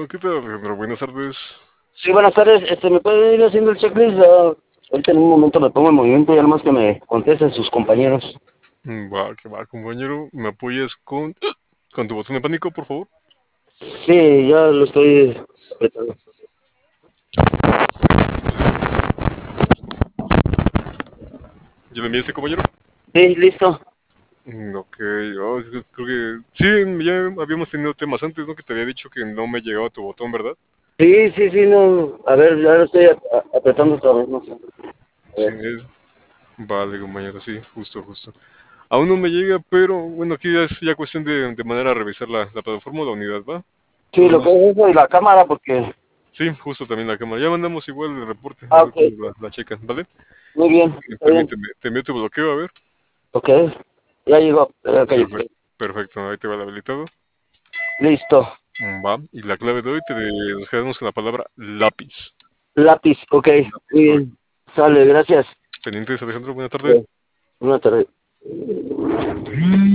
¿qué tal, Alejandro? Buenas tardes. Sí, buenas tardes. ¿Me puede ir haciendo el checklist? Ahorita en un momento me pongo en movimiento y además que me contesten sus compañeros. Va, que va, compañero. ¿Me apoyas con tu botón de pánico, por favor? Sí, ya lo estoy apretando. ¿Ya me enviaste, compañero? Sí, listo. Ok, creo que... Sí, ya habíamos tenido temas antes, ¿no? Que te había dicho que no me llegaba tu botón, ¿verdad? Sí, sí, sí, no. A ver, ya lo estoy apretando otra vez, no sé. A Sí, ver. Vale, compañero, sí, justo. Aún no me llega, pero bueno, aquí ya es ya cuestión de manera a revisar la plataforma o la unidad, ¿va? Sí, Nada lo que más. es eso y la cámara, porque... Sí, justo también la cámara. Ya mandamos igual el reporte, a Ah, ver ok. cómo la checan, ¿vale? Muy bien, está bien. Permíteme, te envío tu bloqueo, a ver. Ok. Ya llegó. Ok. Perfecto, perfecto, ahí te va el habilitado. Listo. Va, y la clave de hoy nos quedamos con la palabra lápiz. Lápiz, ok. Lápiz, Muy correcto. bien. Sale, gracias. Pendientes, Alejandro, buena tarde. Ok. Buena tarde.